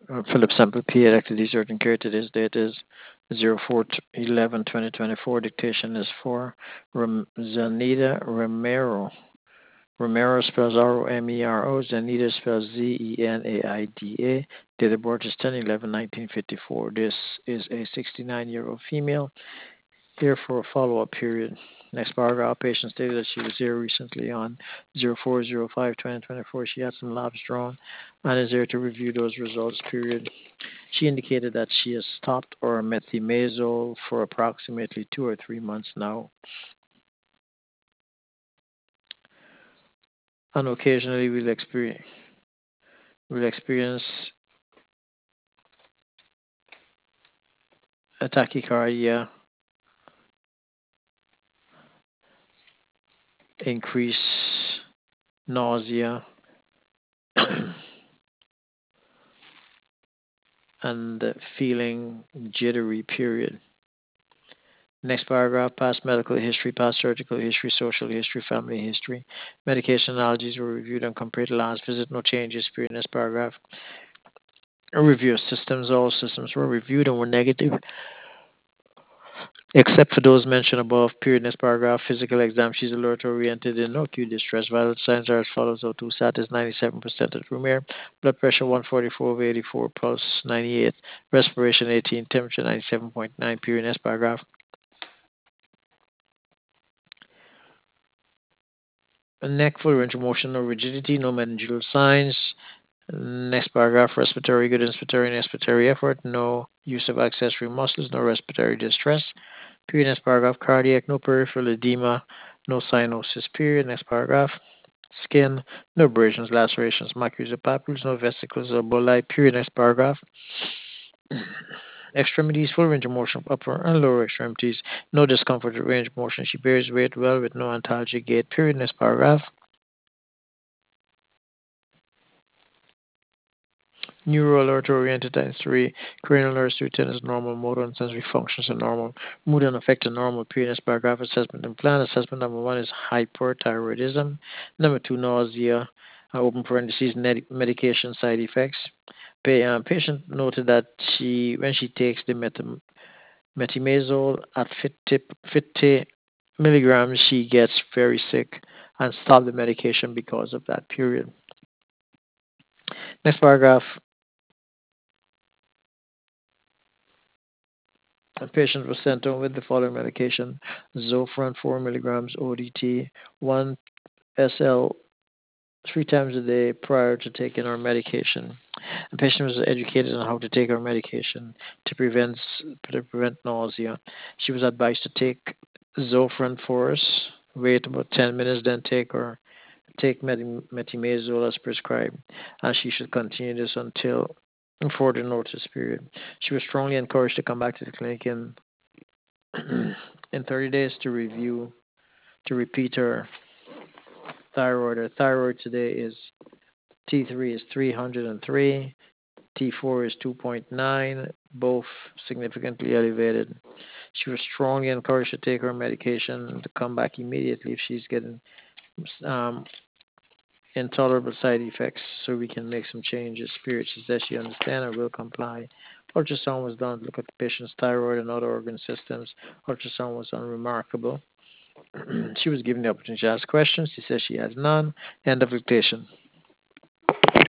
Philip Sample P. Elected Desert and care. Today's date is 04/11/2024. Dictation is for Zanita Romero. Romero spells Romero. Zanita spells Zenaida. Date of birth is 10/11/1954. This is a 69-year-old female here for a follow-up period. Next paragraph, patient stated that she was here recently on 04/05/2024. She had some labs drawn and is here to review those results. Period. She indicated that she has stopped or methimazole for approximately 2 or 3 months now, and occasionally will experience a tachycardia, increase nausea, and feeling jittery. Period. Next paragraph, past medical history, past surgical history, social history, family history. Medication allergies were reviewed and compared to last visit. No changes. Period. Next paragraph, a review of systems. All systems were reviewed and were negative, except for those mentioned above. Period. Next paragraph, physical exam. She's alert oriented in no acute distress. Vital signs are as follows. O2 sat is 97% at room air. Blood pressure 144/84, pulse 98, respiration 18, temperature 97.9. Period. Next paragraph. Neck full range of motion, no rigidity, no meningeal signs. Next paragraph, respiratory good inspiratory and expiratory effort, no use of accessory muscles, no respiratory distress. Period. Next paragraph, cardiac, no peripheral edema, no cyanosis. Period. Next paragraph, skin, no abrasions, lacerations, macular papules, no vesicles or bulli. Period. Next paragraph, extremities, full range of motion, upper and lower extremities, no discomfort with range of motion. She bears weight well with no antalgic gait. Period. Next paragraph, neural alert oriented times 3, cranial nerves 210 is normal, motor and sensory functions are normal, mood and affect are normal, PNS paragraph assessment and plan. Assessment number 1 is hyperthyroidism, number 2, nausea, open parentheses, medication side effects. Patient noted that when she takes the metimazole at 50 milligrams, she gets very sick and stopped the medication because of that. Period. Next paragraph. A patient was sent home with the following medication: Zofran 4 milligrams ODT, 1 SL 3 times a day prior to taking our medication. The patient was educated on how to take our medication to prevent nausea. She was advised to take Zofran first, wait about 10 minutes, then take metimazole as prescribed, and she should continue this until further notice. Period. She was strongly encouraged to come back to the clinic in 30 days to repeat her thyroid. Her thyroid today is T3 is 303, T4 is 2.9, both significantly elevated. She was strongly encouraged to take her medication and to come back immediately if she's getting um, intolerable side effects so we can make some changes. Spirit, she says she understands and will comply. Ultrasound was done to look at the patient's thyroid and other organ systems. Ultrasound was unremarkable. She was given the opportunity to ask questions. She says she has none. End of dictation.